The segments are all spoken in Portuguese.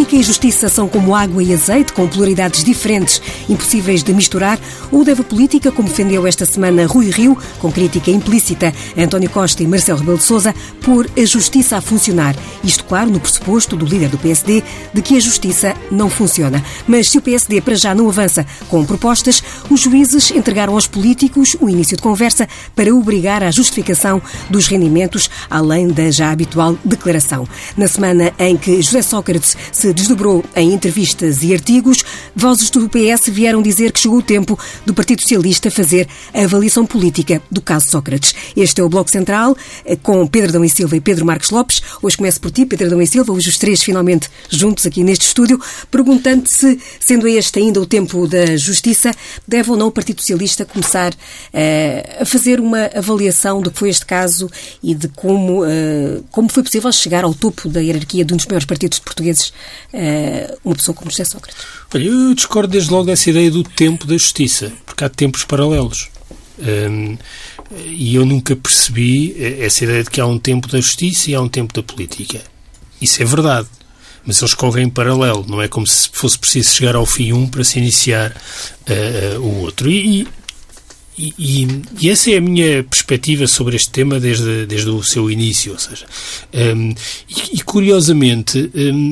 política e justiça são como água e azeite, com polaridades diferentes, impossíveis de misturar? Ou deve a política, como defendeu esta semana Rui Rio, com crítica implícita a António Costa e Marcelo Rebelo de Sousa, pôr a justiça a funcionar? Isto, claro, no pressuposto do líder do PSD de que a justiça não funciona. Mas se o PSD para já não avança com propostas, os juízes entregaram aos políticos o início de conversa para obrigar à justificação dos rendimentos, além da já habitual declaração. Na semana em que José Sócrates se desdobrou em entrevistas e artigos, vozes do PS vieram dizer que chegou o tempo do Partido Socialista fazer a avaliação política do caso Sócrates. Este é o Bloco Central, com Pedro Adão e Silva e Pedro Marcos Lopes. Hoje começo por ti, Pedro Adão e Silva, hoje os três finalmente juntos aqui neste estúdio, perguntando se, sendo este ainda o tempo da justiça, deve ou não o Partido Socialista começar a fazer uma avaliação do que foi este caso e de como foi possível chegar ao topo da hierarquia de um dos maiores partidos portugueses, uma pessoa como José Sócrates. Olha, eu discordo desde logo dessa ideia do tempo da justiça, porque há tempos paralelos. E eu nunca percebi essa ideia de que há um tempo da justiça e há um tempo da política. Isso é verdade, mas eles correm em paralelo, não é como se fosse preciso chegar ao fim um para se iniciar o outro. E essa é a minha perspectiva sobre este tema desde o seu início, ou seja, curiosamente,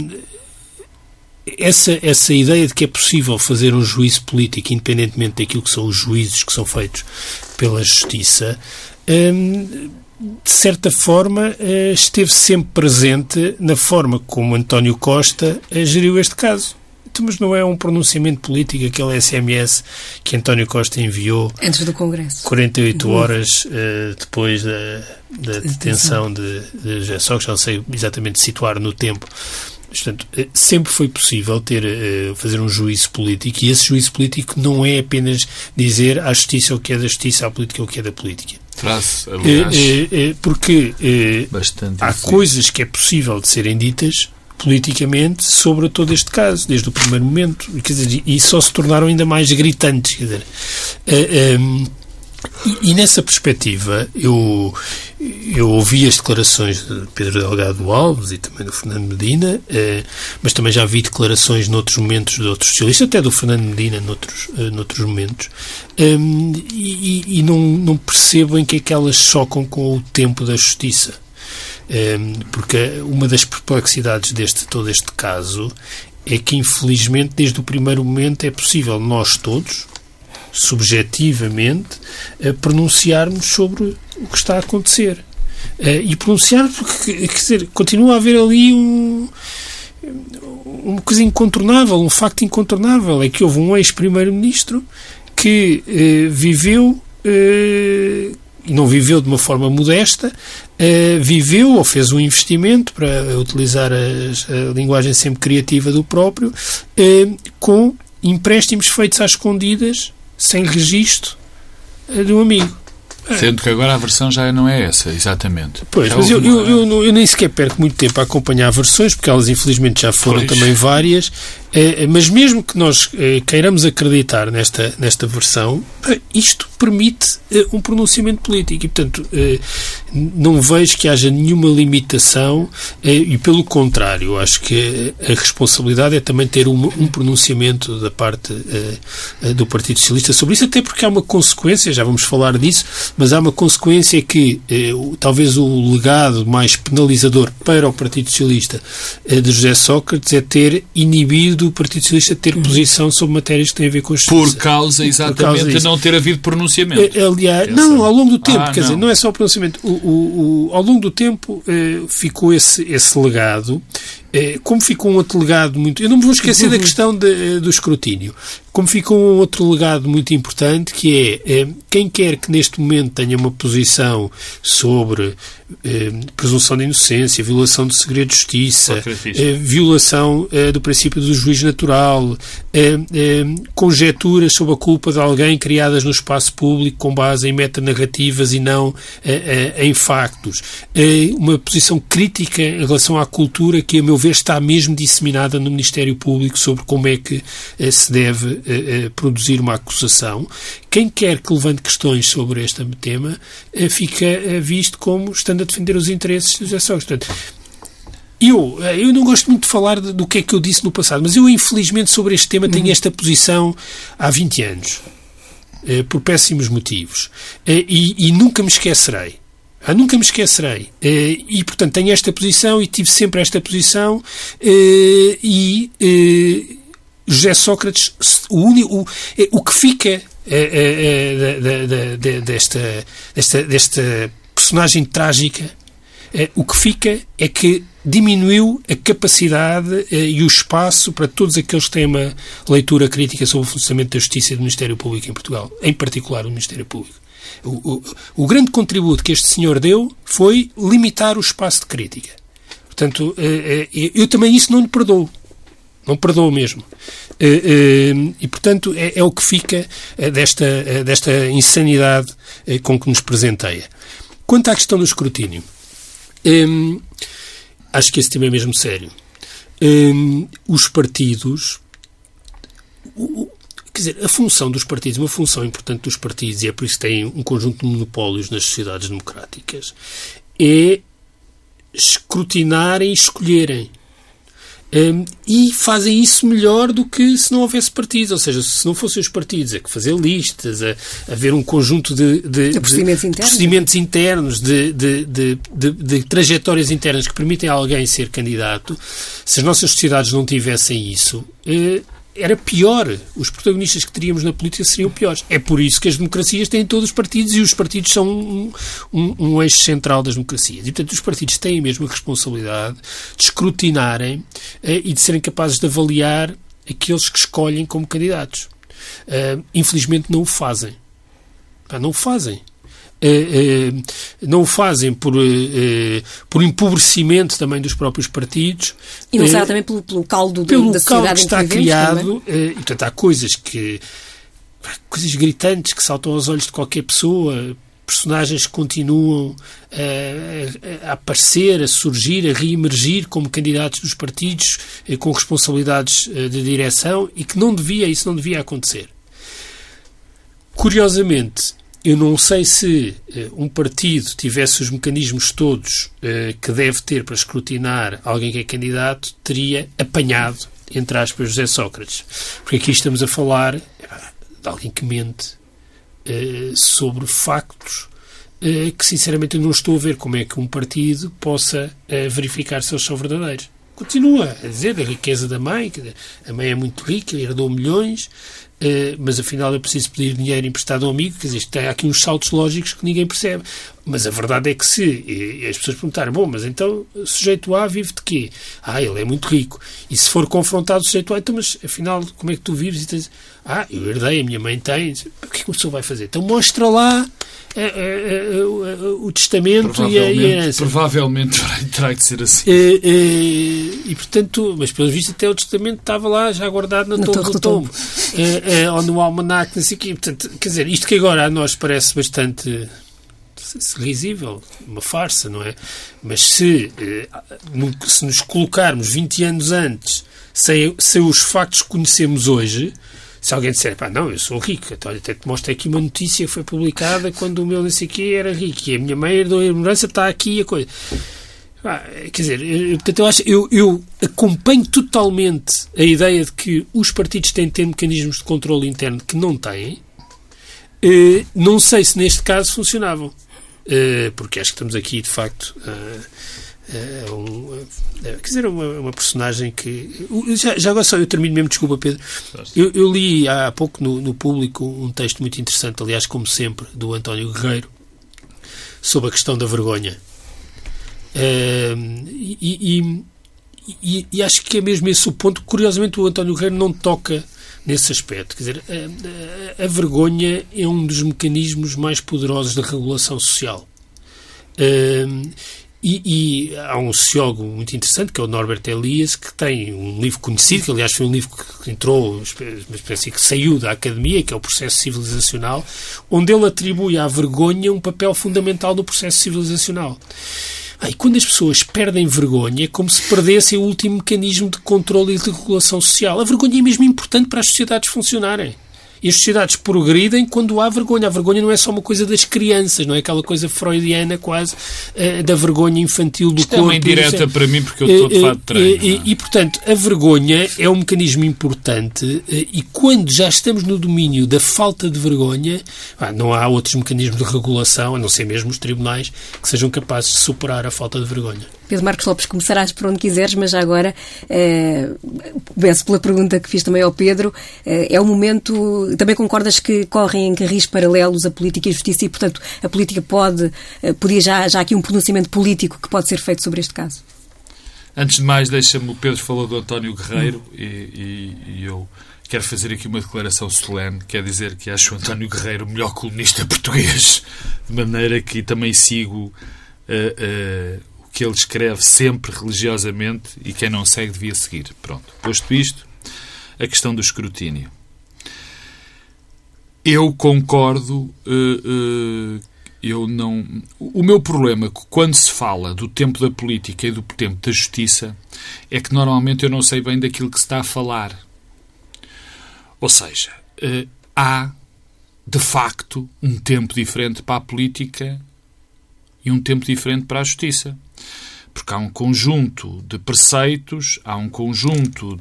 essa ideia de que é possível fazer um juízo político independentemente daquilo que são os juízos que são feitos pela justiça, de certa forma, esteve sempre presente na forma como António Costa geriu este caso. Mas não é um pronunciamento político, aquele SMS que António Costa enviou antes do Congresso, 48 horas depois da detenção de José Sócrates, não sei exatamente situar no tempo. Portanto, sempre foi possível fazer um juízo político, e esse juízo político não é apenas dizer à justiça o que é da justiça, à política o que é da política. Porque há coisas que é possível de serem ditas politicamente sobre todo este caso, desde o primeiro momento, quer dizer, e só se tornaram ainda mais gritantes, quer dizer, e nessa perspectiva eu ouvi as declarações de Pedro Delgado Alves e também do Fernando Medina, mas também já vi declarações noutros momentos de outros socialistas, até do Fernando Medina noutros momentos, e não percebo em que é que elas chocam com o tempo da justiça. Porque uma das perplexidades de todo este caso é que, infelizmente, desde o primeiro momento é possível nós todos, subjetivamente, pronunciarmos sobre o que está a acontecer. E pronunciar porque, quer dizer, continua a haver ali uma coisa incontornável, um facto incontornável, é que houve um ex-primeiro-ministro que viveu... e não viveu de uma forma modesta, viveu ou fez um investimento, para utilizar a linguagem sempre criativa do próprio, com empréstimos feitos às escondidas, sem registro de um amigo. Sendo que agora a versão já não é essa, exatamente. Pois, mas eu nem sequer perco muito tempo a acompanhar versões, porque elas infelizmente já foram também várias, mas mesmo que nós queiramos acreditar nesta versão, isto permite um pronunciamento político e, portanto, não vejo que haja nenhuma limitação e, pelo contrário, acho que a responsabilidade é também ter um pronunciamento da parte do Partido Socialista sobre isso, até porque há uma consequência, já vamos falar disso, mas há uma consequência que talvez o legado mais penalizador para o Partido Socialista de José Sócrates é ter inibido o Partido Socialista de ter posição sobre matérias que têm a ver com a justiça. Por causa, exatamente, de não ter havido pronunciamento. Aliás, não, ao longo do tempo, quer dizer, não é só o pronunciamento. Ao longo do tempo ficou esse legado, como ficou um outro legado muito... Eu não me vou esquecer da questão do escrutínio. Como ficou um outro legado muito importante, que é quem quer que neste momento tenha uma posição sobre presunção de inocência, violação do segredo de justiça, violação do princípio do juízo natural, conjecturas sobre a culpa de alguém criadas no espaço público com base em metanarrativas e não em factos. Uma posição crítica em relação à cultura que, a meu ver, está mesmo disseminada no Ministério Público sobre como é que se deve produzir uma acusação. Quem quer que levante questões sobre este tema fica visto como estando a defender os interesses de José Sócrates. Portanto, Eu não gosto muito de falar do que é que eu disse no passado, mas eu, infelizmente, sobre este tema tenho esta posição há 20 anos, por péssimos motivos. E nunca me esquecerei. Nunca me esquecerei. E, portanto, tenho esta posição e tive sempre esta posição. José Sócrates, o que fica desta personagem trágica, o que fica é que diminuiu a capacidade e o espaço para todos aqueles que têm uma leitura crítica sobre o funcionamento da Justiça e do Ministério Público em Portugal, em particular o Ministério Público. O grande contributo que este senhor deu foi limitar o espaço de crítica. Portanto, eu também isso não lhe perdoo. Não perdoo mesmo. E, portanto, é o que fica desta insanidade com que nos presenteia. Quanto à questão do escrutínio, acho que esse tema é mesmo sério. Os partidos... Quer dizer, a função dos partidos, uma função importante dos partidos, e é por isso que têm um conjunto de monopólios nas sociedades democráticas, é escrutinarem e escolherem. E fazem isso melhor do que se não houvesse partidos. Ou seja, se não fossem os partidos a fazer listas, a ver um conjunto de procedimentos internos, de trajetórias internas que permitem a alguém ser candidato, se as nossas sociedades não tivessem isso, era pior. Os protagonistas que teríamos na política seriam piores. É por isso que as democracias têm todos os partidos e os partidos são um eixo central das democracias. E, portanto, os partidos têm mesmo a responsabilidade de escrutinarem e de serem capazes de avaliar aqueles que escolhem como candidatos. Infelizmente não o fazem. Não o fazem. Não o fazem por empobrecimento também dos próprios partidos. E não será também pelo caldo da sociedade caldo que está criado. E, portanto, há coisas gritantes que saltam aos olhos de qualquer pessoa, personagens que continuam a aparecer, a surgir, a reemergir como candidatos dos partidos com responsabilidades de direção e que isso não devia acontecer. Curiosamente, eu não sei se um partido tivesse os mecanismos todos que deve ter para escrutinar alguém que é candidato, teria apanhado, entre aspas, José Sócrates. Porque aqui estamos a falar de alguém que mente sobre factos que, sinceramente, eu não estou a ver como é que um partido possa verificar se eles são verdadeiros. Continua a dizer da riqueza da mãe, que a mãe é muito rica, herdou milhões, mas afinal é preciso pedir dinheiro emprestado a um amigo. Quer dizer, há aqui uns saltos lógicos que ninguém percebe. Mas a verdade é que se as pessoas perguntarem, bom, mas então o sujeito A vive de quê? Ele é muito rico. E se for confrontado o sujeito A, então, mas afinal, como é que tu vives? E tens, eu herdei, a minha mãe tem. O que é que uma pessoa vai fazer? Então mostra lá o testamento e a herança. Provavelmente terá de ser assim. E portanto, mas pelo visto até o testamento estava lá já guardado na torre do tombo. Ou no almanaque, não sei o quê. Portanto, quer dizer, isto que agora a nós parece bastante risível, uma farsa, não é? Mas se nos colocarmos 20 anos antes, sem os factos que conhecemos hoje, se alguém disser, não, eu sou rico, então, até te mostro aqui uma notícia que foi publicada quando o meu não sei o quê era rico e a minha mãe herdou a herança, está aqui a coisa. Quer dizer, portanto, eu acompanho totalmente a ideia de que os partidos têm de ter mecanismos de controle interno que não têm. Não sei se neste caso funcionavam. Porque acho que estamos aqui, de facto, quer dizer, uma personagem que... Já agora só eu termino mesmo, desculpa, Pedro. Eu li há pouco no Público um texto muito interessante, aliás, como sempre, do António Guerreiro, sobre a questão da vergonha. E acho que é mesmo esse o ponto que, curiosamente, o António Guerreiro não toca nesse aspecto. Quer dizer, a vergonha é um dos mecanismos mais poderosos da regulação social. E há um sociólogo muito interessante, que é o Norbert Elias, que tem um livro conhecido, que aliás foi um livro que entrou, uma espécie que saiu da academia, que é o Processo Civilizacional, onde ele atribui à vergonha um papel fundamental no processo civilizacional. E quando as pessoas perdem vergonha, é como se perdessem o último mecanismo de controle e de regulação social. A vergonha é mesmo importante para as sociedades funcionarem. E as sociedades progridem quando há vergonha. A vergonha não é só uma coisa das crianças, não é aquela coisa freudiana quase da vergonha infantil do corpo. Isto é uma indireta para mim, porque eu estou de fato de treino. E, portanto, a vergonha é um mecanismo importante e quando já estamos no domínio da falta de vergonha, não há outros mecanismos de regulação, a não ser mesmo os tribunais, que sejam capazes de superar a falta de vergonha. Pedro Marcos Lopes, começarás por onde quiseres, mas já agora começo pela pergunta que fiz também ao Pedro. É um momento... Também concordas que correm em carris paralelos a política e a justiça e, portanto, a política podia já aqui um pronunciamento político que pode ser feito sobre este caso? Antes de mais, deixa-me, o Pedro falou do António Guerreiro e eu quero fazer aqui uma declaração solene, quer dizer que acho o António Guerreiro o melhor colunista português, de maneira que também sigo o que ele escreve sempre religiosamente e quem não segue devia seguir. Pronto. Posto isto, a questão do escrutínio. Eu concordo, o meu problema quando se fala do tempo da política e do tempo da justiça é que normalmente eu não sei bem daquilo que se está a falar. Ou seja, há de facto um tempo diferente para a política e um tempo diferente para a justiça. Porque há um conjunto de preceitos, há um conjunto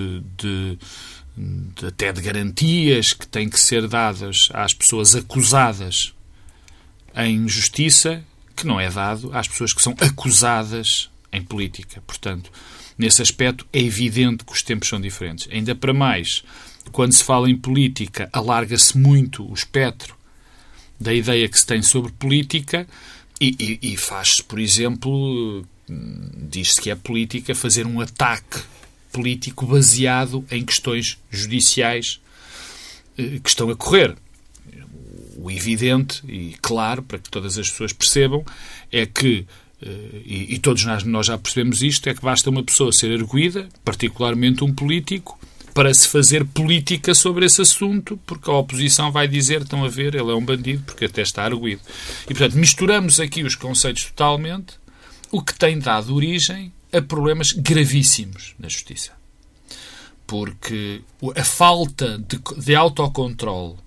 até de garantias que têm que ser dadas às pessoas acusadas em justiça, que não é dado às pessoas que são acusadas em política. Portanto, nesse aspecto é evidente que os tempos são diferentes. Ainda para mais, quando se fala em política, alarga-se muito o espectro da ideia que se tem sobre política e faz-se, por exemplo, diz-se que é política fazer um ataque político baseado em questões judiciais que estão a correr. O evidente e claro, para que todas as pessoas percebam, é que, e todos nós já percebemos isto, é que basta uma pessoa ser arguida, particularmente um político, para se fazer política sobre esse assunto, porque a oposição vai dizer, estão a ver, ele é um bandido, porque até está arguido. E, portanto, misturamos aqui os conceitos totalmente, o que tem dado origem a problemas gravíssimos na justiça. Porque a falta de autocontrole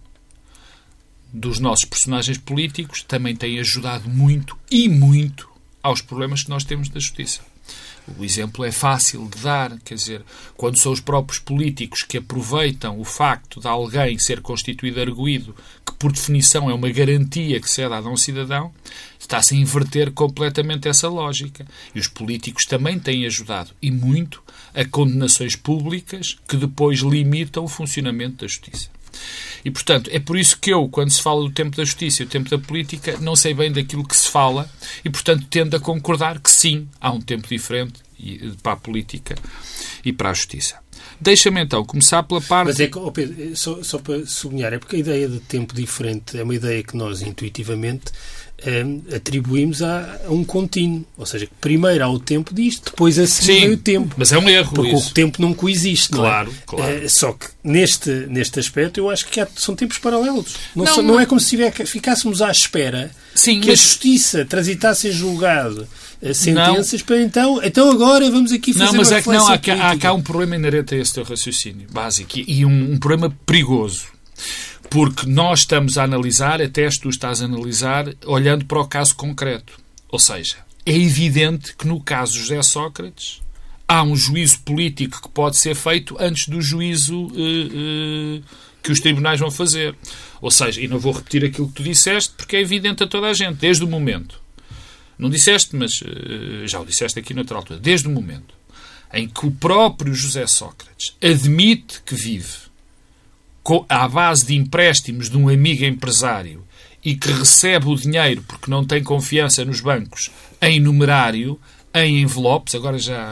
dos nossos personagens políticos também tem ajudado muito e muito aos problemas que nós temos da justiça. O exemplo é fácil de dar, quer dizer, quando são os próprios políticos que aproveitam o facto de alguém ser constituído arguido, que por definição é uma garantia que se é dada a um cidadão, está-se a inverter completamente essa lógica. E os políticos também têm ajudado, e muito, a condenações públicas que depois limitam o funcionamento da justiça. E, portanto, é por isso que eu, quando se fala do tempo da justiça e do tempo da política, não sei bem daquilo que se fala e, portanto, tendo a concordar que sim, há um tempo diferente para a política e para a justiça. Deixa-me, então, começar pela parte... Mas é que, Pedro, só para sublinhar, é porque a ideia de tempo diferente é uma ideia que nós, intuitivamente, atribuímos a um contínuo. Ou seja, que primeiro há o tempo disto, depois a seguir vem o tempo. Mas é um erro porque isso. O tempo não coexiste, claro, não é? Claro. Só que neste aspecto eu acho que são tempos paralelos. Não é como se ficássemos à espera que a justiça transitasse em julgado sentenças para então agora vamos aqui fazer uma reflexão política. Há cá um problema inerente a esse teu raciocínio básico e um problema perigoso. Porque nós estamos a analisar, até tu estás a analisar, olhando para o caso concreto. Ou seja, é evidente que no caso de José Sócrates há um juízo político que pode ser feito antes do juízo que os tribunais vão fazer. Ou seja, e não vou repetir aquilo que tu disseste, porque é evidente a toda a gente, desde o momento. Não disseste, mas já o disseste aqui noutra altura. Desde o momento em que o próprio José Sócrates admite que vive à base de empréstimos de um amigo empresário e que recebe o dinheiro porque não tem confiança nos bancos em numerário, em envelopes, agora já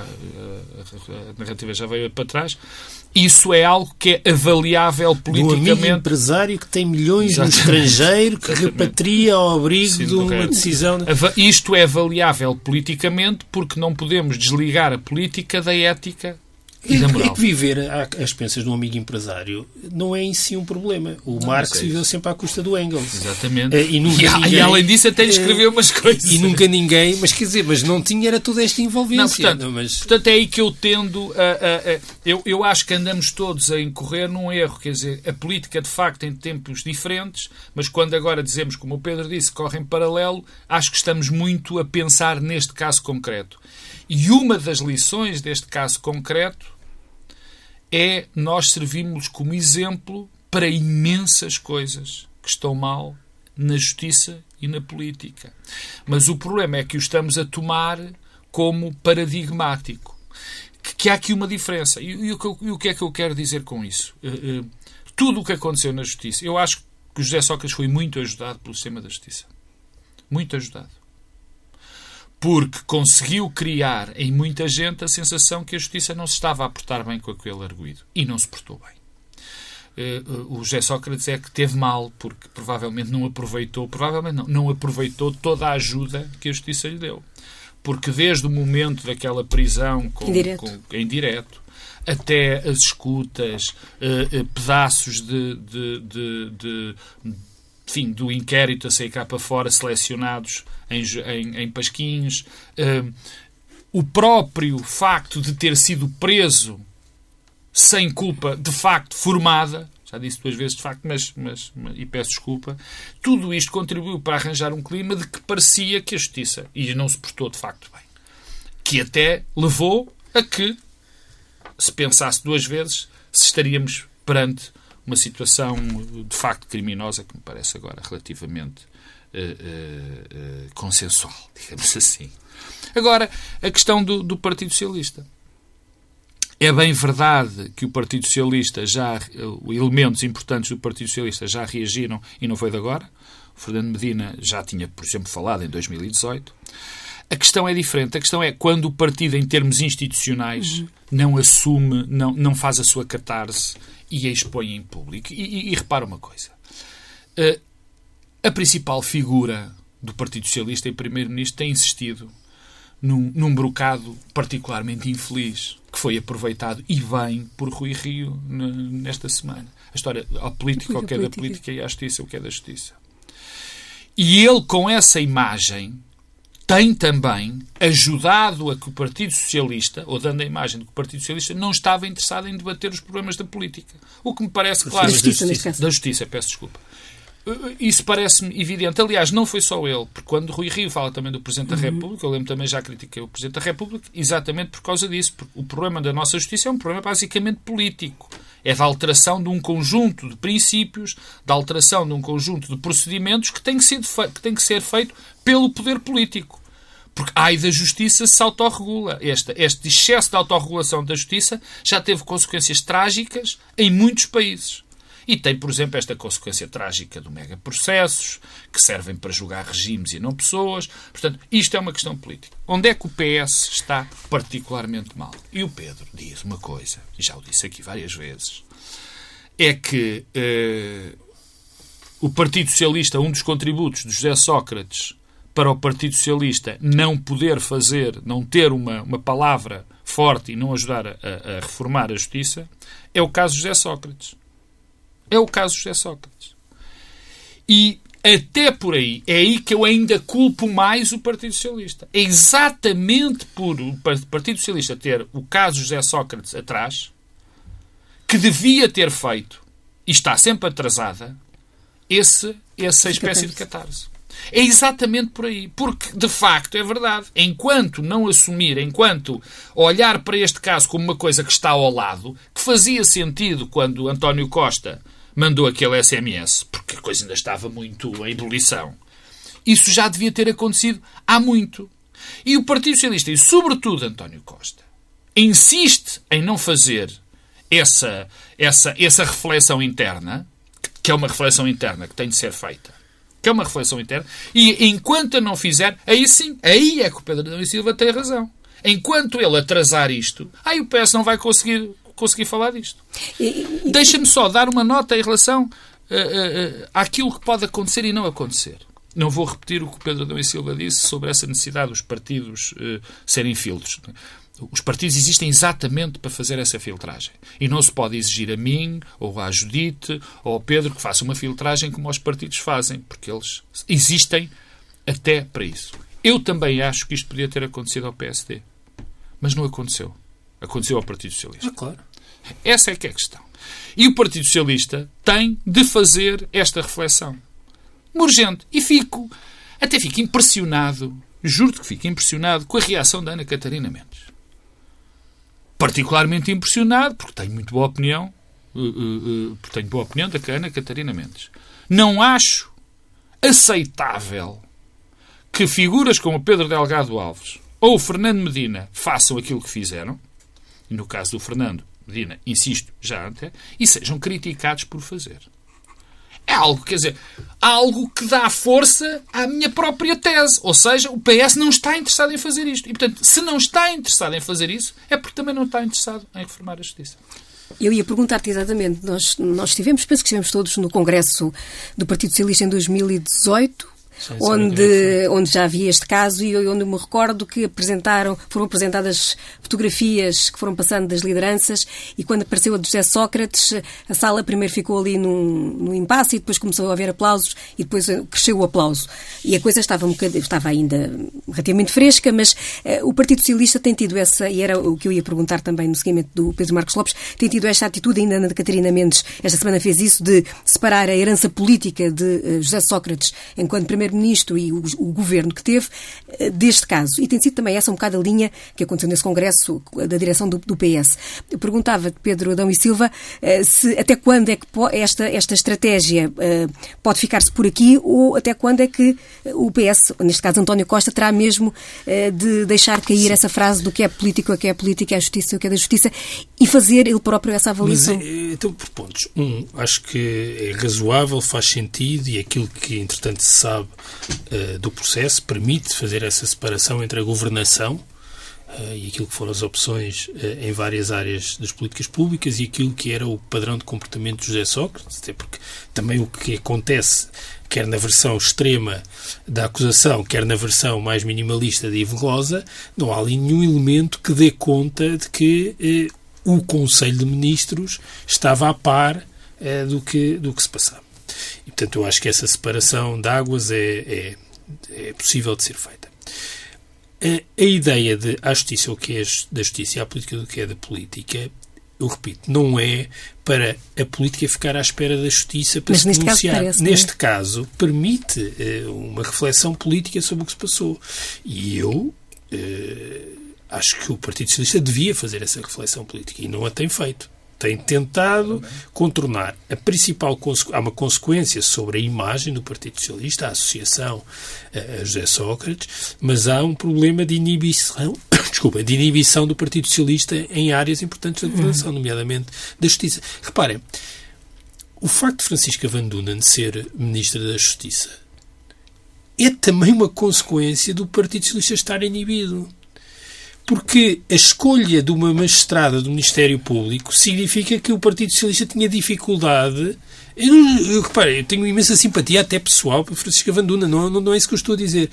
a narrativa já veio para trás, isso é algo que é avaliável politicamente. Do amigo empresário que tem milhões no estrangeiro, que repatria ao abrigo de uma decisão... Isto é avaliável politicamente porque não podemos desligar a política da ética e da moral. É que viver às expensas de um amigo empresário não é em si um problema. O Marx viveu sempre à custa do Engels. Exatamente. E além disso até lhe escreveu umas coisas. E nunca ninguém, mas quer dizer, mas não tinha era toda esta envolvência. Portanto, é aí que eu tendo eu acho que andamos todos a incorrer num erro. Quer dizer, a política de facto tem tempos diferentes, mas quando agora dizemos, como o Pedro disse, corre em paralelo, acho que estamos muito a pensar neste caso concreto. E uma das lições deste caso concreto é nós servirmos como exemplo para imensas coisas que estão mal na justiça e na política. Mas o problema é que o estamos a tomar como paradigmático. Que há aqui uma diferença. E o que é que eu quero dizer com isso? Tudo o que aconteceu na justiça, eu acho que o José Sócrates foi muito ajudado pelo sistema da justiça. Muito ajudado. Porque conseguiu criar em muita gente a sensação que a justiça não se estava a portar bem com aquele arguido. E não se portou bem. O José Sócrates é que teve mal, porque provavelmente não aproveitou toda a ajuda que a justiça lhe deu. Porque desde o momento daquela prisão em direto, até as escutas, pedaços enfim, do inquérito a sair cá para fora, selecionados em pasquinhos. O próprio facto de ter sido preso sem culpa, de facto, formada, já disse 2 vezes de facto, e peço desculpa, tudo isto contribuiu para arranjar um clima de que parecia que a justiça, e não se portou de facto bem, que até levou a que, se pensasse 2 vezes, se estaríamos perante uma situação de facto criminosa que me parece agora relativamente consensual, digamos assim. Agora, a questão do Partido Socialista. É bem verdade que o Partido Socialista elementos importantes do Partido Socialista já reagiram e não foi de agora. O Fernando Medina já tinha, por exemplo, falado em 2018. A questão é diferente. A questão é quando o partido, em termos institucionais, não assume, não faz a sua catarse e a expõe em público. E repara uma coisa. A principal figura do Partido Socialista e Primeiro-Ministro tem insistido num brocado particularmente infeliz que foi aproveitado e bem por Rui Rio nesta semana. A história, a política, o que é da política, e a justiça, o que é da justiça. E ele, com essa imagem, tem também ajudado a que o Partido Socialista, ou dando a imagem de que o Partido Socialista não estava interessado em debater os problemas da política. O que me parece claro... Da justiça, peço desculpa. Isso parece-me evidente. Aliás, não foi só ele, porque quando Rui Rio fala também do Presidente da República, eu lembro também, já critiquei o Presidente da República, exatamente por causa disso. Porque o problema da nossa justiça é um problema basicamente político. É da alteração de um conjunto de princípios, da alteração de um conjunto de procedimentos que tem que ser feito pelo poder político. Porque ai da justiça se autorregula. Este excesso de autorregulação da justiça já teve consequências trágicas em muitos países. E tem, por exemplo, esta consequência trágica do megaprocessos, que servem para julgar regimes e não pessoas. Portanto, isto é uma questão política. Onde é que o PS está particularmente mal? E o Pedro diz uma coisa, e já o disse aqui várias vezes, é que o Partido Socialista, um dos contributos de José Sócrates para o Partido Socialista não poder não ter uma palavra forte e não ajudar a reformar a justiça, é o caso de José Sócrates. É o caso de José Sócrates. E até por aí, é aí que eu ainda culpo mais o Partido Socialista. É exatamente por o Partido Socialista ter o caso de José Sócrates atrás, que devia ter feito, e está sempre atrasada, essa espécie de catarse. É exatamente por aí. Porque, de facto, é verdade. Enquanto não assumir, enquanto olhar para este caso como uma coisa que está ao lado, que fazia sentido quando António Costa mandou aquele SMS, porque a coisa ainda estava muito em ebulição, isso já devia ter acontecido há muito. E o Partido Socialista, e sobretudo António Costa, insiste em não fazer essa reflexão interna, que é uma reflexão interna que tem de ser feita, que é uma reflexão interna, e enquanto a não fizer, aí sim, aí é que o Pedro Adão e Silva tem razão. Enquanto ele atrasar isto, aí o PS não vai conseguir falar disto. Deixa-me só dar uma nota em relação àquilo que pode acontecer e não acontecer. Não vou repetir o que o Pedro Adão e Silva disse sobre essa necessidade dos partidos serem filtros. Os partidos existem exatamente para fazer essa filtragem. E não se pode exigir a mim, ou à Judite, ou ao Pedro que faça uma filtragem como os partidos fazem, porque eles existem até para isso. Eu também acho que isto podia ter acontecido ao PSD. Mas não aconteceu. Aconteceu ao Partido Socialista. Claro. Essa é que é a questão. E o Partido Socialista tem de fazer esta reflexão. Urgente. E até fico impressionado, juro-te que fico impressionado com a reação da Ana Catarina Mendes. Particularmente impressionado, porque tenho muito boa opinião, da Ana Catarina Mendes. Não acho aceitável que figuras como Pedro Delgado Alves ou o Fernando Medina façam aquilo que fizeram, e no caso do Fernando Medina, insisto, já antes, e sejam criticados por fazer. É algo, quer dizer, algo que dá força à minha própria tese. Ou seja, o PS não está interessado em fazer isto. E, portanto, se não está interessado em fazer isso, é porque também não está interessado em reformar a Justiça. Eu ia perguntar-te exatamente. Nós penso que estivemos todos no Congresso do Partido Socialista em 2018, onde já havia este caso e onde eu me recordo que foram apresentadas fotografias que foram passando das lideranças e quando apareceu a de José Sócrates, a sala primeiro ficou ali num impasse e depois começou a haver aplausos e depois cresceu o aplauso. E a coisa estava ainda relativamente fresca, mas o Partido Socialista tem tido essa, e era o que eu ia perguntar também no seguimento do Pedro Marcos Lopes, tem tido esta atitude, ainda Ana Catarina Mendes esta semana fez isso, de separar a herança política de José Sócrates enquanto Primeiro-Ministro e o governo que teve deste caso. E tem sido também essa um bocado a linha que aconteceu nesse Congresso da direção do PS. Eu perguntava-te, Pedro Adão e Silva, até quando é que esta estratégia pode ficar-se por aqui ou até quando é que o PS, neste caso António Costa, terá mesmo de deixar cair essa frase do que é político, o que é política, é a justiça, o que é da justiça e fazer ele próprio essa avaliação. Mas, então, por pontos. Acho que é razoável, faz sentido e aquilo que, entretanto, se sabe do processo permite fazer essa separação entre a governação e aquilo que foram as opções em várias áreas das políticas públicas e aquilo que era o padrão de comportamento de José Sócrates, até porque também o que acontece, quer na versão extrema da acusação, quer na versão mais minimalista de Ivo Rosa, não há ali nenhum elemento que dê conta de que o Conselho de Ministros estava a par do que se passava. E, portanto, eu acho que essa separação de águas é possível de ser feita. A ideia de a justiça o que é da justiça e a política do que é da política, eu repito, não é para a política ficar à espera da justiça para se denunciar. Neste caso, permite uma reflexão política sobre o que se passou. E eu acho que o Partido Socialista devia fazer essa reflexão política e não a tem feito. Tem tentado contornar. Há uma consequência sobre a imagem do Partido Socialista, a associação a José Sócrates, mas há um problema de inibição do Partido Socialista em áreas importantes da governação, nomeadamente da Justiça. Reparem, o facto de Francisca Van Dunen ser Ministra da Justiça é também uma consequência do Partido Socialista estar inibido. Porque a escolha de uma magistrada do Ministério Público significa que o Partido Socialista tinha dificuldade. Eu tenho imensa simpatia, até pessoal, para Francisca Van Dunen, não é isso que eu estou a dizer.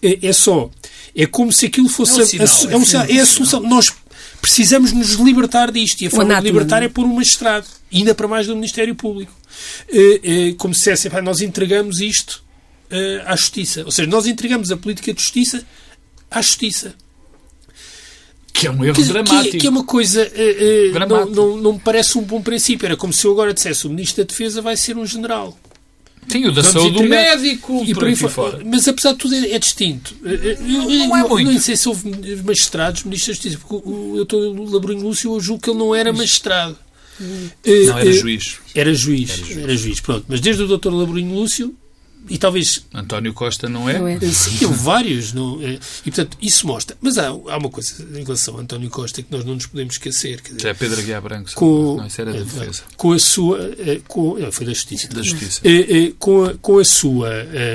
É como se aquilo fosse a solução. Nós precisamos nos libertar disto, e a forma de libertar é por um magistrado, ainda para mais do Ministério Público. Como se dissesse, nós entregamos isto à Justiça. Ou seja, nós entregamos a política de justiça à Justiça. Que é um erro dramático. Que é uma coisa... não me parece um bom princípio. Era como se eu agora dissesse o Ministro da Defesa vai ser um general. Tem o da saúde do médico e por aí fora. Mas, apesar de tudo, é distinto. Não é muito. Não sei se houve magistrados, Ministros da Justiça, porque o Dr. Labrinho Lúcio, eu julgo que ele não era magistrado. Não, era juiz. Era juiz, pronto. Mas desde o Dr. Labrinho Lúcio... E talvez... António Costa não é? Sim, houve vários. E, portanto, isso mostra. Mas há uma coisa em relação a António Costa que nós não nos podemos esquecer. Quer dizer, já é Pedro Aguiar Branco. Isso era da Defesa. Com a sua... foi da Justiça. Da Justiça. Com a sua...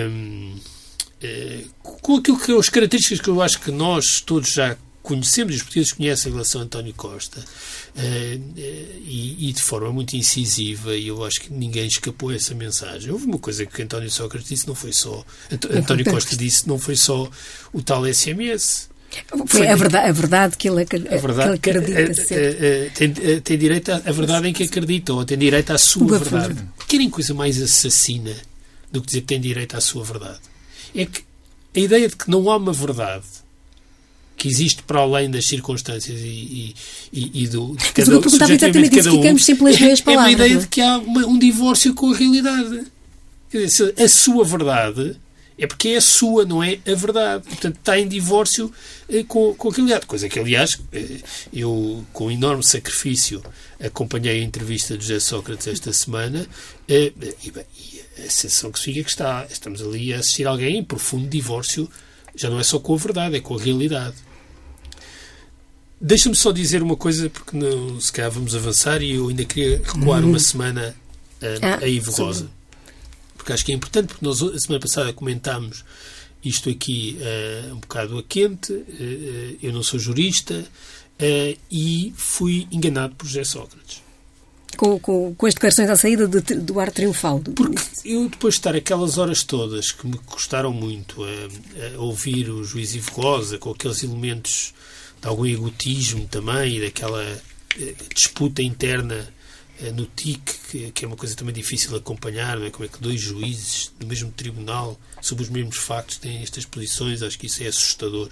com aquilo que as características que eu acho que nós todos já conhecemos, e os portugueses conhecem em relação a António Costa, e de forma muito incisiva, e eu acho que ninguém escapou a essa mensagem. Houve uma coisa que António Sócrates disse, não foi só... António Costa disse, não foi só o tal SMS. Foi a verdade que ele acredita ser. Tem direito à verdade em que acredita, ou tem direito à sua verdade. Querem coisa mais assassina do que dizer que tem direito à sua verdade? É que a ideia de que não há uma verdade que existe para além das circunstâncias e do de cada um, subjetivamente de cada um, é uma ideia de que há um divórcio com a realidade. Quer dizer, a sua verdade é porque é a sua, não é a verdade. Portanto, está em divórcio com a realidade. Coisa que, aliás, eu, com enorme sacrifício, acompanhei a entrevista de José Sócrates esta semana e a sensação que se fica é que estamos ali a assistir a alguém em profundo divórcio, já não é só com a verdade, é com a realidade. Deixa-me só dizer uma coisa, porque não, se calhar vamos avançar, e eu ainda queria recuar uma semana a Ivo Rosa. Porque acho que é importante, porque nós a semana passada comentámos isto aqui um bocado a quente. Eu não sou jurista e fui enganado por José Sócrates. Com as declarações à saída do ar triunfal. Porque eu, depois de estar aquelas horas todas que me custaram muito a ouvir o juiz Ivo Rosa, com aqueles elementos de algum egotismo também, e daquela disputa interna no TIC, que é uma coisa também difícil de acompanhar, não é? Como é que dois juízes do mesmo tribunal, sobre os mesmos factos, têm estas posições? Acho que isso é assustador.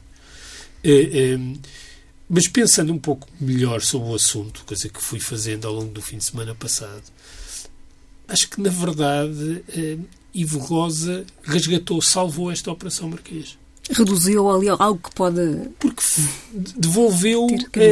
Mas pensando um pouco melhor sobre o assunto, coisa que fui fazendo ao longo do fim de semana passado, acho que, na verdade, Ivo Rosa salvou esta Operação Marquês. Reduziu ali algo que pode... Porque devolveu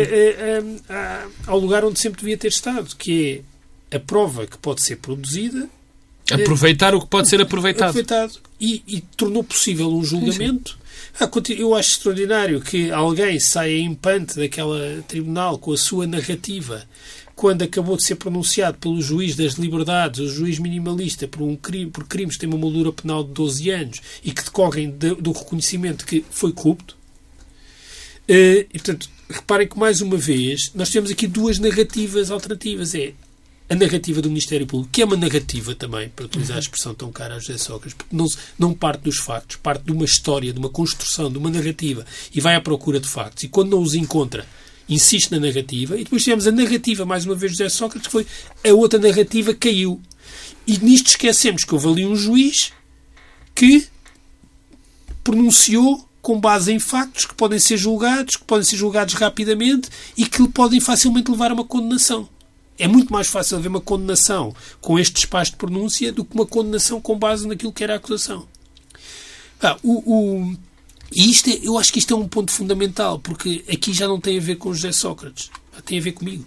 ao lugar onde sempre devia ter estado, que é a prova que pode ser produzida. Aproveitar o que pode ser aproveitado. E tornou possível um julgamento. Eu acho extraordinário que alguém saia impante daquela tribunal com a sua narrativa, quando acabou de ser pronunciado pelo juiz das liberdades, o juiz minimalista, por crimes que têm uma moldura penal de 12 anos e que decorrem do reconhecimento que foi corrupto. E, portanto, reparem que, mais uma vez, nós temos aqui duas narrativas alternativas. É a narrativa do Ministério Público, que é uma narrativa também, para utilizar a expressão tão cara a José Sócrates, porque não parte dos factos, parte de uma história, de uma construção, de uma narrativa, e vai à procura de factos. E quando não os encontra, insiste na narrativa. E depois tivemos a narrativa, mais uma vez, de José Sócrates, que foi a outra narrativa caiu. E nisto esquecemos que houve ali um juiz que pronunciou com base em factos que podem ser julgados rapidamente e que podem facilmente levar a uma condenação. É muito mais fácil haver uma condenação com este espaço de pronúncia do que uma condenação com base naquilo que era a acusação. E eu acho que isto é um ponto fundamental, porque aqui já não tem a ver com José Sócrates, tem a ver comigo.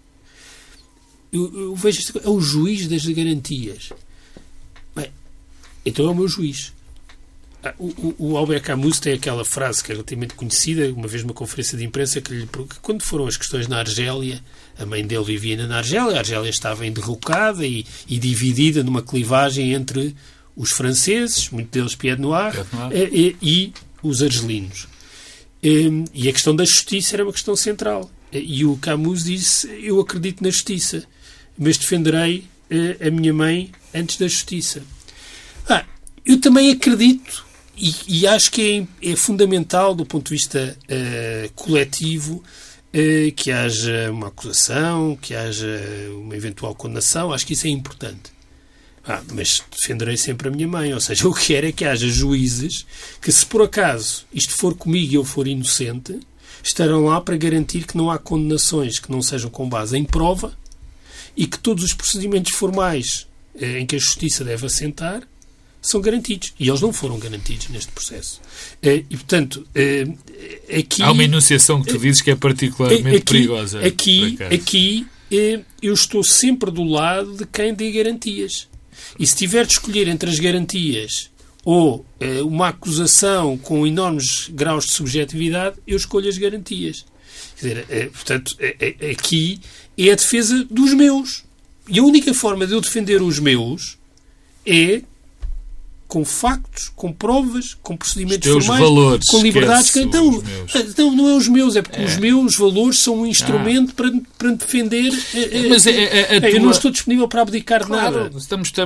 Eu vejo isto, é o juiz das garantias. Bem, então é o meu juiz. O Albert Camus tem aquela frase que é relativamente conhecida, uma vez numa conferência de imprensa, que quando foram as questões na Argélia, a mãe dele vivia na Argélia, a Argélia estava enderrocada e dividida numa clivagem entre os franceses, muitos deles Pied Noir, e os argelinos. E a questão da justiça era uma questão central. E o Camus disse: eu acredito na justiça, mas defenderei a minha mãe antes da justiça. Eu também acredito e acho que é fundamental, do ponto de vista coletivo, que haja uma acusação, que haja uma eventual condenação. Acho que isso é importante. Mas defenderei sempre a minha mãe. Ou seja, eu quero é que haja juízes que, se por acaso isto for comigo e eu for inocente, estarão lá para garantir que não há condenações que não sejam com base em prova e que todos os procedimentos formais em que a justiça deve assentar são garantidos. E eles não foram garantidos neste processo. E, portanto, aqui... Há uma enunciação que tu dizes que é particularmente perigosa. Aqui eu estou sempre do lado de quem dê garantias. E se tiver de escolher entre as garantias ou uma acusação com enormes graus de subjetividade, eu escolho as garantias. Quer dizer, portanto, aqui é a defesa dos meus. E a única forma de eu defender os meus é com factos, com provas, com procedimentos formais, valores, com liberdades. Então, não é os meus, é porque os meus valores são um instrumento para defender. Mas eu não estou disponível para abdicar de nada.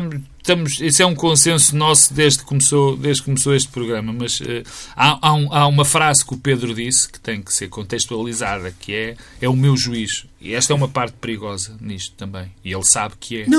isso é um consenso nosso desde que começou este programa, mas há uma frase que o Pedro disse que tem que ser contextualizada, que é o meu juízo. E esta é uma parte perigosa nisto também. E ele sabe que é.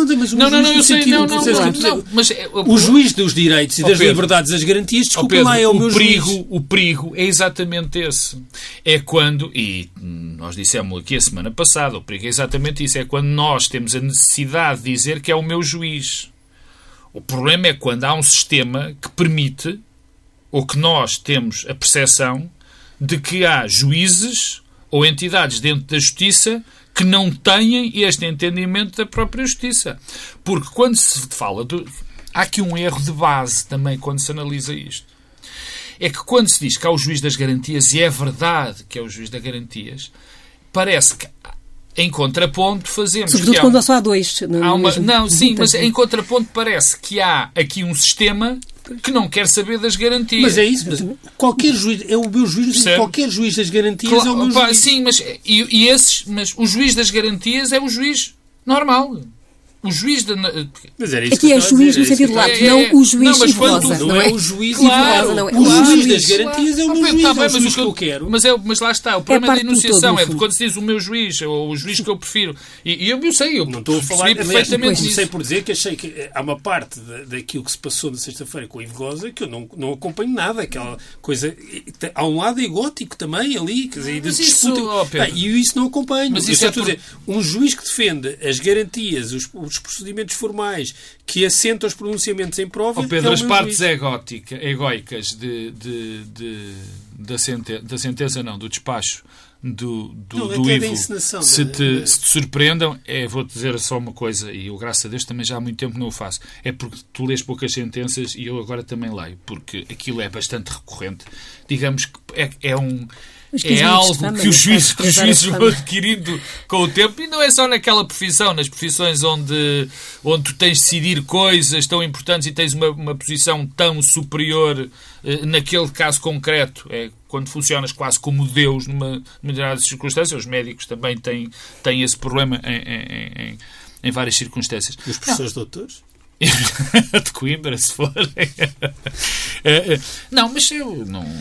O juiz dos direitos e das liberdades e das garantias, desculpa lá, é o meu juiz. O perigo é exatamente esse. É quando, e nós dissemos aqui a semana passada, o perigo é exatamente isso. É quando nós temos a necessidade de dizer que é o meu juiz. O problema é quando há um sistema que permite, ou que nós temos a percepção, de que há juízes ou entidades dentro da justiça que não têm este entendimento da própria justiça. Porque quando se fala... Há aqui um erro de base também quando se analisa isto. É que quando se diz que há o juiz das garantias, e é verdade que é o juiz das garantias, parece que em contraponto fazemos... Sobretudo quando só há dois. Mas em contraponto parece que há aqui um sistema que não quer saber das garantias. Mas é isso, mas qualquer juiz, é o meu juiz, qualquer juiz das garantias é o meu juiz. Sim, mas o juiz das garantias é o juiz normal. O juiz da... Mas era isso aqui é juiz no sentido lato, não o juiz Ivo-Rosa. Não é o juiz Ivo-Rosa, não. O juiz das garantias é o meu juiz, é o juiz que eu quero. Mas lá está, o problema da enunciação é quando se diz o meu juiz, ou o juiz que eu prefiro. E eu sei, eu não estou a falar perfeitamente comecei por dizer que achei que há uma parte daquilo que se passou na sexta-feira com o Ivo-Rosa que eu não acompanho nada. Aquela coisa... Há um lado egótico também ali, quer dizer, mas disputa... E isso não acompanho. Mas isso dizer, um juiz que defende as garantias, os procedimentos formais que assentam os pronunciamentos em prova... Pedro, as partes egóicas da sentença, do despacho do Ivo, se te surpreendam, vou-te dizer só uma coisa, e eu, graças a Deus, também já há muito tempo não o faço, é porque tu lês poucas sentenças e eu agora também leio, porque aquilo é bastante recorrente. Digamos que é algo que os juízes vão adquirindo com o tempo, e não é só naquela profissão, nas profissões onde tu tens de decidir coisas tão importantes e tens uma posição tão superior, naquele caso concreto, é quando funcionas quase como Deus numa determinada circunstância. Os médicos também têm esse problema em várias circunstâncias. E os professores doutores? De Coimbra, se for. Não, mas eu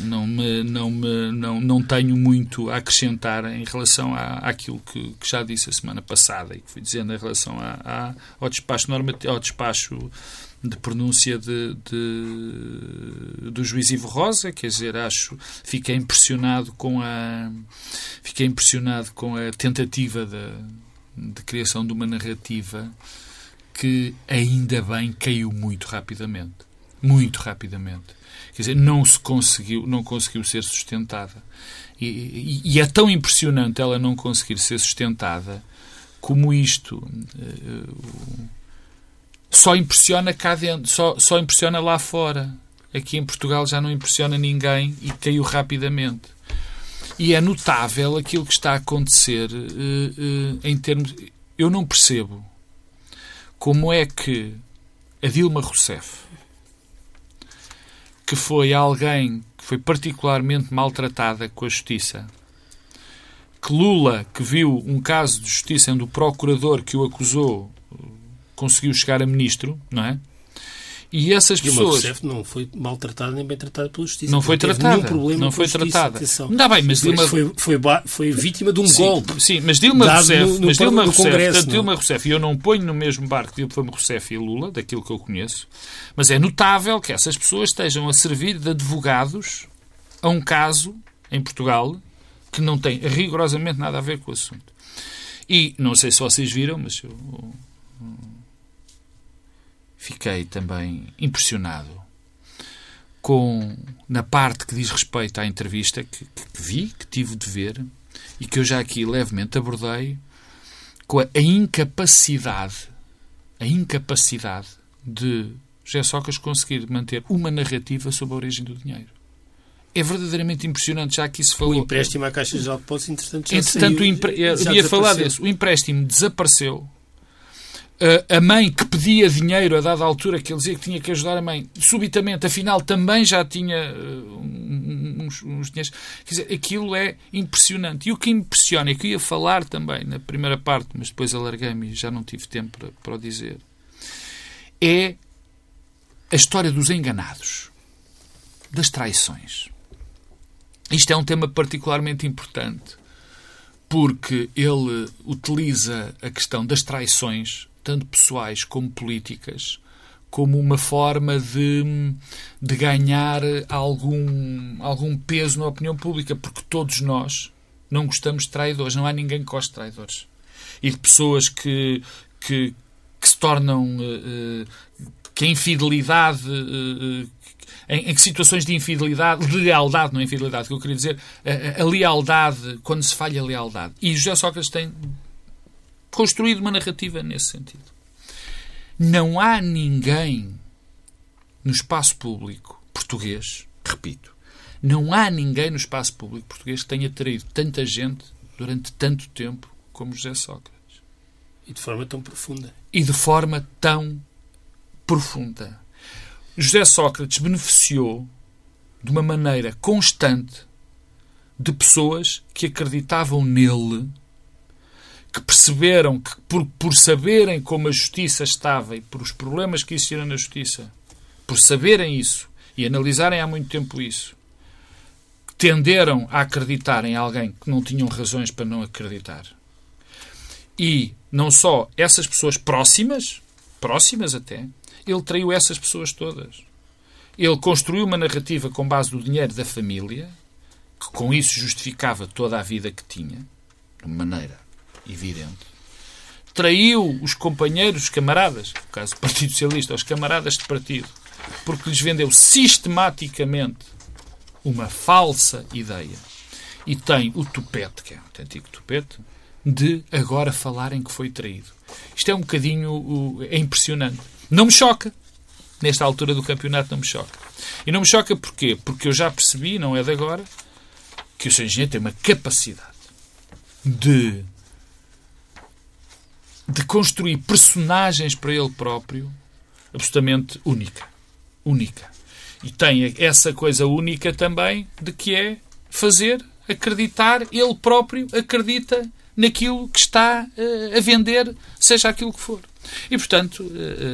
não tenho muito a acrescentar em relação àquilo que já disse a semana passada e que fui dizendo em relação ao despacho normativo, ao despacho de pronúncia do juiz Ivo-Rosa. Quer dizer, fiquei impressionado com a tentativa de criação de uma narrativa que ainda bem caiu muito rapidamente. Muito rapidamente. Quer dizer, não conseguiu ser sustentada. E é tão impressionante ela não conseguir ser sustentada como isto. Só impressiona cá dentro, só impressiona lá fora. Aqui em Portugal já não impressiona ninguém e caiu rapidamente. E é notável aquilo que está a acontecer em termos... Eu não percebo como é que a Dilma Rousseff, que foi alguém que foi particularmente maltratada com a justiça, que Lula, que viu um caso de justiça onde o procurador que o acusou conseguiu chegar a ministro, não é? E essas pessoas... Dilma Rousseff não foi maltratada nem bem tratada pela justiça. Não foi tratada. Não foi tratada. Não, bem, mas Dilma... foi vítima de um golpe. Sim, mas Dilma Rousseff, Dilma Rousseff, e eu não ponho no mesmo barco Dilma Rousseff e Lula, daquilo que eu conheço, mas é notável que essas pessoas estejam a servir de advogados a um caso em Portugal que não tem rigorosamente nada a ver com o assunto. E não sei se vocês viram, mas eu fiquei também impressionado na parte que diz respeito à entrevista que vi, que tive de ver, e que eu já aqui levemente abordei, com a incapacidade de José Sócrates conseguir manter uma narrativa sobre a origem do dinheiro. É verdadeiramente impressionante, já aqui se falou. O empréstimo à Caixa de Depósitos, entretanto, ia falar disso. O empréstimo desapareceu. A mãe que pedia dinheiro a dada altura, que ele dizia que tinha que ajudar a mãe, subitamente, afinal, também já tinha uns dinheiros. Quer dizer, aquilo é impressionante. E o que impressiona, e que eu ia falar também na primeira parte, mas depois alarguei-me e já não tive tempo para o dizer, é a história dos enganados, das traições. Isto é um tema particularmente importante, porque ele utiliza a questão das traições, tanto pessoais como políticas, como uma forma de ganhar algum peso na opinião pública, porque todos nós não gostamos de traidores, não há ninguém que goste de traidores. E de pessoas que se tornam... que a infidelidade... em que situações de infidelidade, de lealdade, não é infidelidade, que eu queria dizer, a lealdade, quando se falha a lealdade. E José Sócrates tem construído uma narrativa nesse sentido. Não há ninguém no espaço público português, repito, não há ninguém no espaço público português que tenha traído tanta gente durante tanto tempo como José Sócrates. E de forma tão profunda. E de forma tão profunda. José Sócrates beneficiou de uma maneira constante de pessoas que acreditavam nele, que perceberam que, por saberem como a justiça estava e por os problemas que existiram na justiça, por saberem isso e analisarem há muito tempo isso, tenderam a acreditar em alguém que não tinham razões para não acreditar. E não só essas pessoas próximas até, ele traiu essas pessoas todas. Ele construiu uma narrativa com base no dinheiro da família, que com isso justificava toda a vida que tinha, de uma maneira evidente. Traiu os companheiros, os camaradas, no caso do Partido Socialista, os camaradas de partido, porque lhes vendeu sistematicamente uma falsa ideia. E tem o tupete, que é um autêntico tupete, de agora falarem que foi traído. Isto é um bocadinho... é impressionante. Não me choca. Nesta altura do campeonato não me choca. E não me choca porquê? Porque eu já percebi, não é de agora, que o Sr. Engenheiro tem uma capacidade de construir personagens para ele próprio absolutamente única. E tem essa coisa única também de que é fazer acreditar, ele próprio acredita naquilo que está a vender, seja aquilo que for. E, portanto,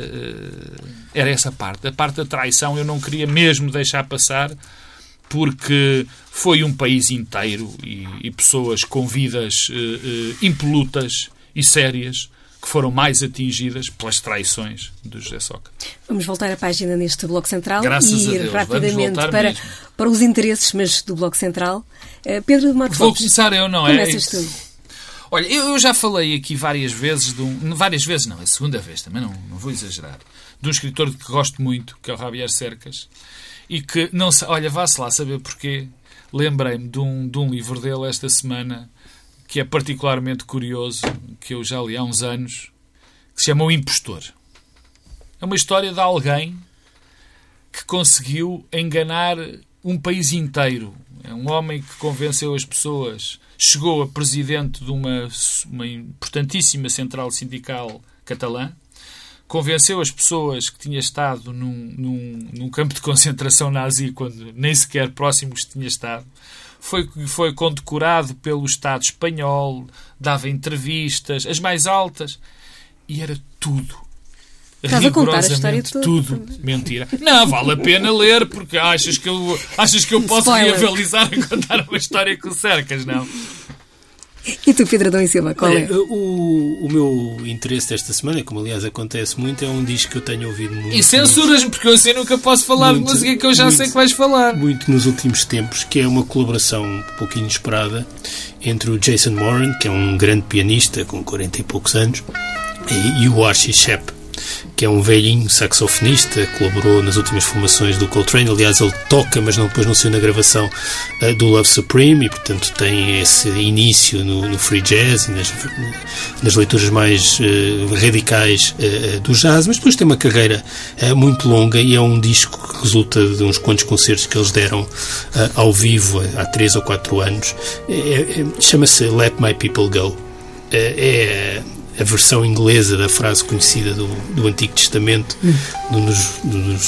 era essa parte. A parte da traição eu não queria mesmo deixar passar, porque foi um país inteiro e pessoas com vidas impolutas e sérias que foram mais atingidas pelas traições de José Sócrates. Vamos voltar à página neste Bloco Central Graças e ir rapidamente para os interesses, mas do Bloco Central. Pedro de Matos Lopes. Vou começar eu, não é? Começas tu. Olha, eu já falei aqui várias vezes várias vezes não, é a segunda vez, também não vou exagerar, de um escritor que gosto muito, que é o Javier Cercas, e que, não sei, olha, vá-se lá saber porquê, lembrei-me de um livro dele esta semana, que é particularmente curioso, que eu já li há uns anos, que se chama O Impostor. É uma história de alguém que conseguiu enganar um país inteiro. É um homem que convenceu as pessoas, chegou a presidente de uma importantíssima central sindical catalã, convenceu as pessoas que tinha estado num campo de concentração nazi quando nem sequer próximos tinha estado. Foi condecorado pelo Estado espanhol, dava entrevistas, as mais altas, e era tudo. Estás a contar a história toda. Tudo mentira. Não, vale a pena ler, porque achas que eu posso rivalizar a contar uma história com Cercas, não? E tu, Pedro Adão e Silva, qual é? O meu interesse desta semana, como aliás acontece muito, é um disco que eu tenho ouvido muito. E censuras-me, porque eu assim nunca posso falar de música que eu já sei que vais falar. Muito nos últimos tempos, que é uma colaboração um pouquinho inesperada entre o Jason Moran, que é um grande pianista com 40 e poucos anos, e o Archie Shepp, que é um velhinho saxofonista, colaborou nas últimas formações do Coltrane. Aliás, ele toca, mas depois não saiu na gravação do Love Supreme, e portanto tem esse início no free jazz e nas leituras mais radicais do jazz, mas depois tem uma carreira muito longa, e é um disco que resulta de uns quantos concertos que eles deram ao vivo há 3 ou 4 anos. Chama-se Let My People Go. É a versão inglesa da frase conhecida do Antigo Testamento, dos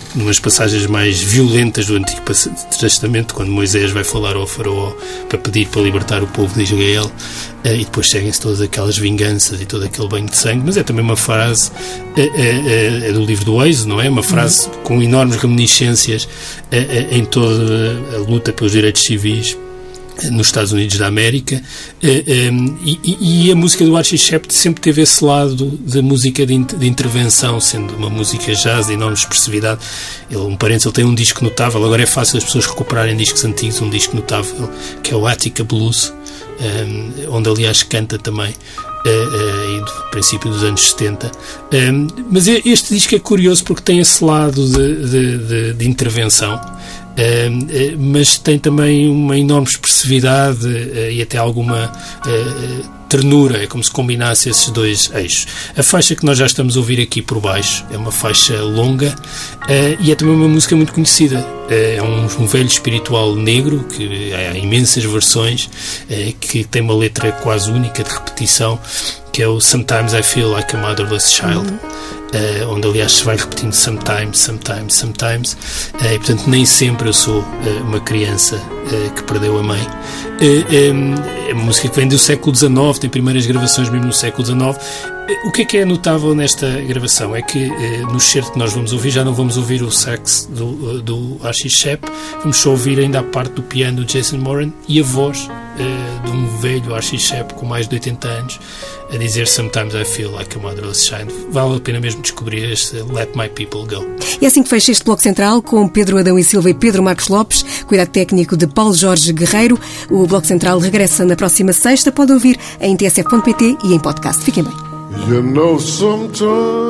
numas passagens mais violentas do Antigo Testamento, quando Moisés vai falar ao faraó para pedir para libertar o povo de Israel, e depois seguem-se todas aquelas vinganças e todo aquele banho de sangue. Mas é também uma frase é do livro do Êxodo, não é? Uma frase com enormes reminiscências em toda a luta pelos direitos civis nos Estados Unidos da América, e a música do Archie Shepp sempre teve esse lado da música de intervenção, sendo uma música jazz de enorme expressividade. Ele tem um disco notável, agora é fácil as pessoas recuperarem discos antigos, um disco notável que é o Attica Blues, onde aliás canta também do princípio dos anos 70. Mas este disco é curioso porque tem esse lado de intervenção, mas tem também uma enorme expressividade e até alguma ternura. É como se combinasse esses dois eixos. A faixa que nós já estamos a ouvir aqui por baixo é uma faixa longa, e é também uma música muito conhecida. É um velho espiritual negro, que há imensas versões, que tem uma letra quase única de repetição, que é o Sometimes I Feel Like a Motherless Child, onde aliás se vai repetindo sometimes, sometimes, sometimes, e portanto nem sempre eu sou uma criança que perdeu a mãe. É uma música que vem do século XIX, tem primeiras gravações mesmo no século XIX. O que é notável nesta gravação é que no certo que nós vamos ouvir já não vamos ouvir o sax do Archie Shepp, vamos só ouvir ainda a parte do piano do Jason Moran e a voz de um velho Archie Shepp com mais de 80 anos a dizer Sometimes I Feel Like a Motherless Child. Vale a pena mesmo descobrir este Let My People Go. E assim que fecha este Bloco Central com Pedro Adão e Silva e Pedro Marcos Lopes, cuidado técnico de Paulo Jorge Guerreiro. O Bloco Central regressa na próxima sexta. Pode ouvir em tsf.pt e em podcast. Fiquem bem. You know, sometimes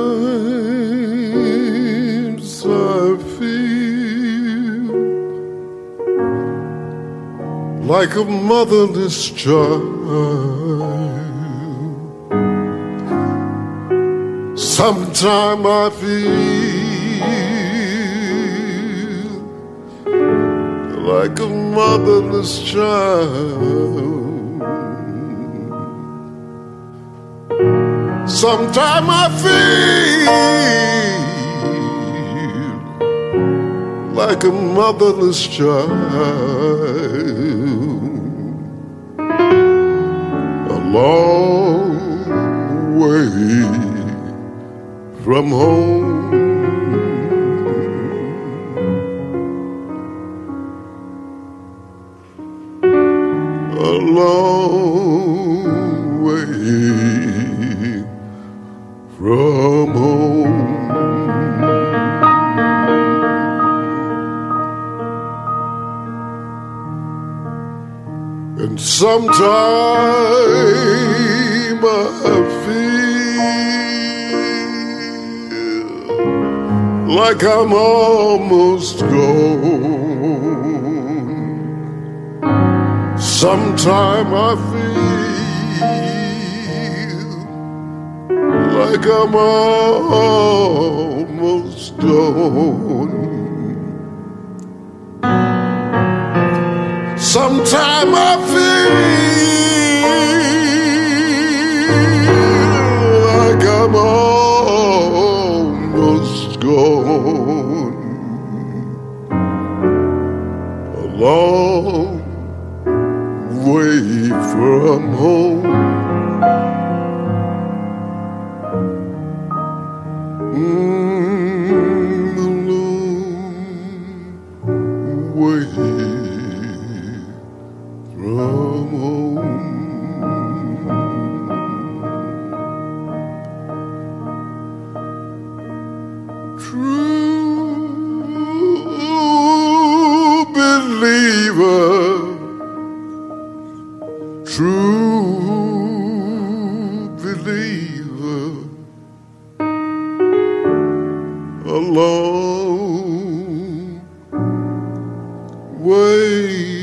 I feel like a motherless child. Sometimes I feel like a motherless child. Sometimes I feel like a motherless child, a long way from home. A long way from home. And sometime I feel like I'm almost gone. Sometime I feel like I'm almost done. Sometime I feel like I'm almost gone. A long way from home. A long way